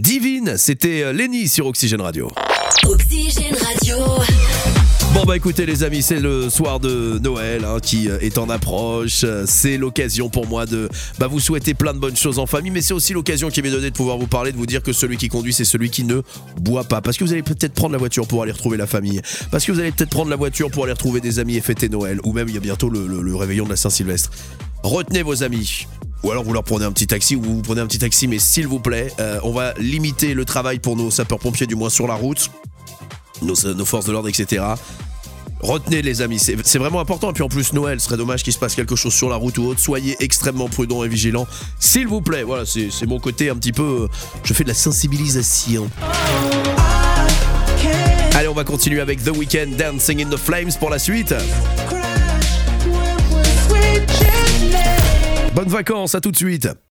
Divine, c'était Lenny sur Oxygène Radio. Oxygène Radio. Bon bah écoutez les amis, c'est le soir de Noël qui est en approche. C'est l'occasion pour moi de vous souhaiter plein de bonnes choses en famille, mais c'est aussi l'occasion qui m'est donnée de pouvoir vous parler, de vous dire que celui qui conduit c'est celui qui ne boit pas. Parce que vous allez peut-être prendre la voiture pour aller retrouver la famille, parce que vous allez peut-être prendre la voiture pour aller retrouver des amis et fêter Noël, ou même il y a bientôt le réveillon de la Saint-Sylvestre. Retenez vos amis. Ou alors vous leur prenez un petit taxi, ou vous prenez un petit taxi, mais s'il vous plaît, on va limiter le travail pour nos sapeurs-pompiers, du moins sur la route, nos forces de l'ordre, etc. Retenez les amis, c'est vraiment important. Et puis en plus Noël, ce serait dommage qu'il se passe quelque chose sur la route ou autre. Soyez extrêmement prudents et vigilants, s'il vous plaît. Voilà, c'est mon côté un petit peu, je fais de la sensibilisation. Allez, on va continuer avec The Weeknd, Dancing in the Flames pour la suite. Bonnes vacances, à tout de suite.